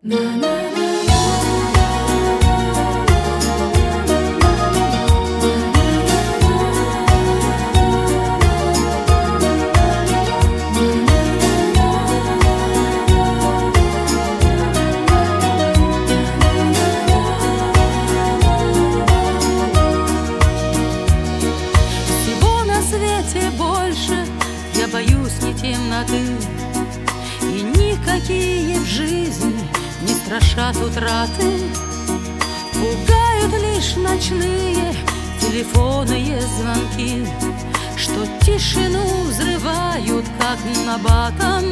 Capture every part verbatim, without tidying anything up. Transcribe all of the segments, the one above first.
Больше я боюсь не темноты, и никакие в жизни не страшат утраты. Пугают лишь ночные телефонные звонки, что тишину взрывают, как набатом.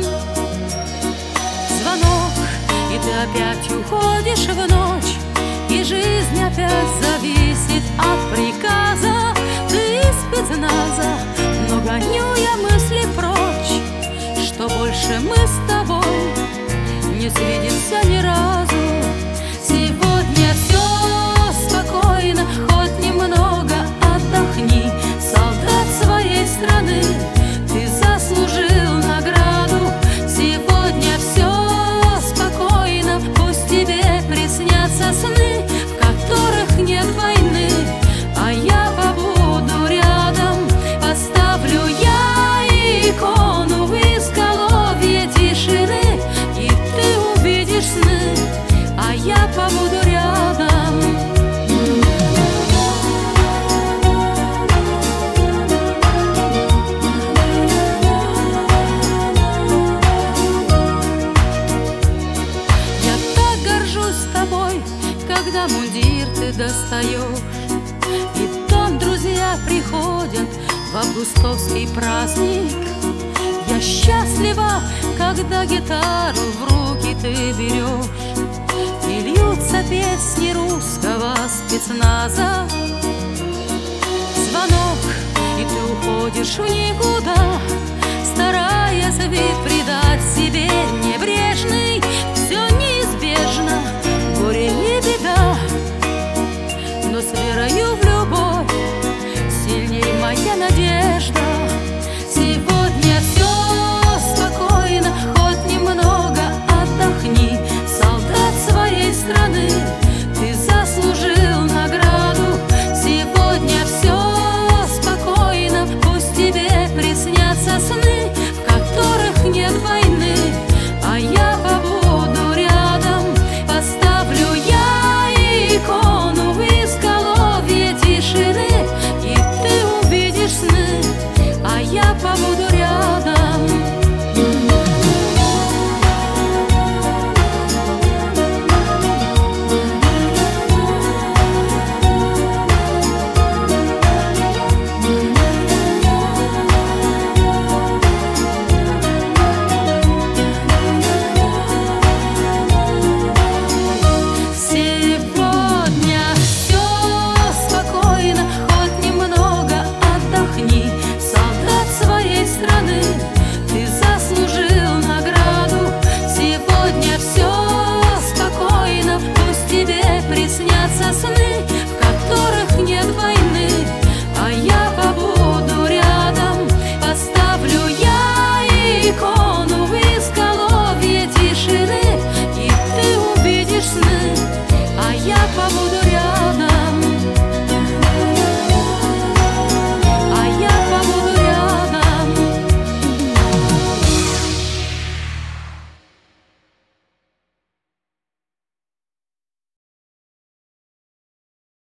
Звонок, и ты опять уходишь в ночь, и жизнь опять зависит от приказа. Ты из спецназа, но гоню я мысли прочь, что больше мы с тобой не свидимся ни разу. Сегодня все спокойно, хоть немного отдохни, солдат своей страны, ты заслужил награду. Сегодня все спокойно, пусть тебе приснятся сны, в которых нет войны, а я побуду рядом. Поставлю я икону в изголовье тишины, и ты увидишь сны, а я побуду рядом. Я так горжусь тобой, когда мундир ты достаешь, и там друзья приходят в августовский праздник. Я счастлива, когда гитару в руки ты берешь, и льются песни русского спецназа. Звонок, и ты уходишь в никуда, стараясь вид придать себе небрежный.